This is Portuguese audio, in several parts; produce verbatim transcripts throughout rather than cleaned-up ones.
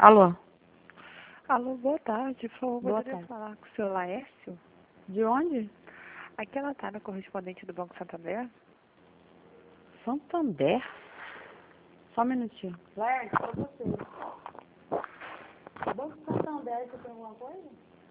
Alô? Alô, boa tarde. Por favor, Boa poderia tarde. falar com o seu Laércio? De onde? Aqui ela está na correspondente do Banco Santander. Santander? Só um minutinho. Laércio, pra você. Banco Santander, você tem alguma coisa?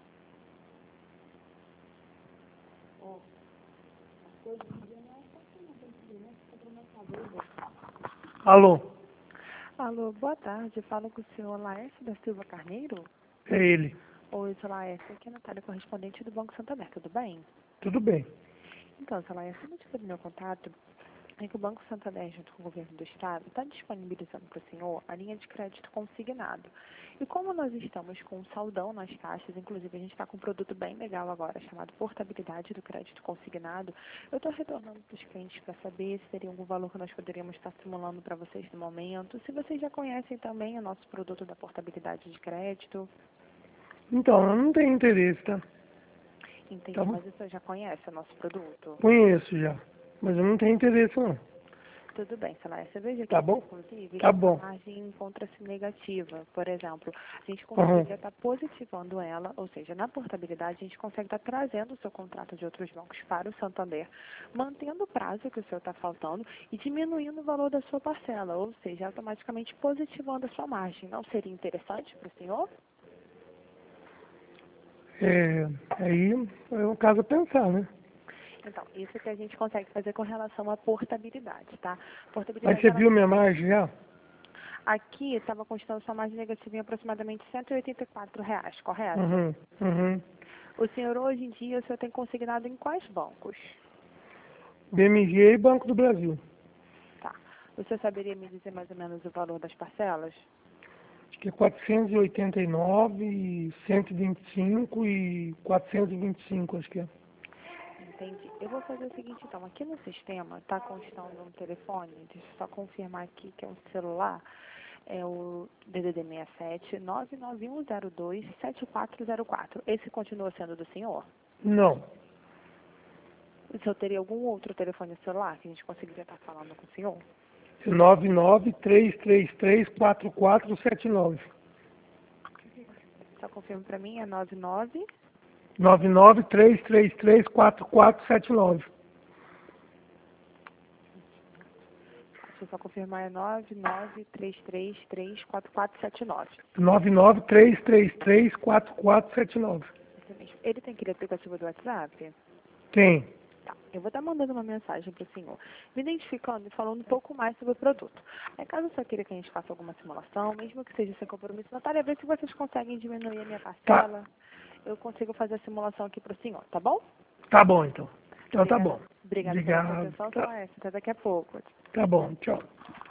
Ó, as coisas de dia não é só que não tem que ver, né? Você comprou mercadoria. Alô, Alô, boa tarde. Falo com o senhor Laércio da Silva Carneiro? é ele. Oi, seu Laércio. Aqui é a Natália, correspondente do Banco Santander. Tudo bem? Tudo bem. Então, seu Laércio, o motivo do meu contato é que o Banco Santander, junto com o governo do estado, está disponibilizando para o senhor a linha de crédito consignado. E como nós estamos com um saldão nas caixas, inclusive a gente está com um produto bem legal agora, chamado Portabilidade do Crédito Consignado, eu estou retornando para os clientes para saber se teria algum valor que nós poderíamos estar simulando para vocês no momento, se vocês já conhecem também o nosso produto da portabilidade de crédito. Então, eu não tenho interesse, tá? Entendi, Tá bom? mas o senhor já conhece o nosso produto? Conheço já, mas eu não tenho interesse não. Tudo bem, Celeste. Você veja Tá aqui, bom? inclusive, Tá que a bom. margem encontra-se negativa. Por exemplo, a gente Aham. conseguiria estar positivando ela, ou seja, na portabilidade a gente consegue estar trazendo o seu contrato de outros bancos para o Santander, mantendo o prazo que o senhor está faltando e diminuindo o valor da sua parcela, ou seja, automaticamente positivando a sua margem. Não seria interessante para o senhor? É, aí é um caso a pensar, né? Então, isso que a gente consegue fazer com relação à portabilidade, tá? Mas Portabilidade, você ela viu minha margem já? aqui estava constando sua margem negativa em aproximadamente cento e oitenta e quatro reais, correto? Uhum, uhum. O senhor, hoje em dia, o senhor tem consignado em quais bancos? B M G e Banco do Brasil. Tá. O senhor saberia me dizer mais ou menos o valor das parcelas? Acho que é quatrocentos e oitenta e nove, e cento e vinte e cinco e quatrocentos e vinte e cinco, acho que é. Entendi. Eu vou fazer o seguinte, então. Aqui no sistema está constando um telefone, deixa eu só confirmar aqui que é um celular. É o D D D sessenta e sete, nove nove um zero dois, sete quatro zero quatro. Esse continua sendo do senhor? Não, O senhor teria algum outro telefone celular que a gente conseguiria estar falando com o senhor? é nove nove três três três quatro quatro sete nove. Só confirma para mim, é nove nove. nove nove três três três quatro quatro sete nove. Deixa eu só confirmar, é nove nove três três três quatro quatro sete nove. nove nove três três três quatro quatro sete nove. Esse mesmo. Ele tem aquele aplicativo do WhatsApp? Tem. Tá. Eu vou estar mandando uma mensagem para o senhor, me identificando e falando um pouco mais sobre o produto. Aí, caso o senhor queira que a gente faça alguma simulação, mesmo que seja sem compromisso, Natália, ver se vocês conseguem diminuir a minha Tá. parcela. Eu consigo fazer a simulação aqui para o senhor, tá bom? Tá bom, então. Então tá Obrigada. bom. Obrigada pela sua Obrigado. atenção, Tá, senhor. Até daqui a pouco. tá bom, tchau.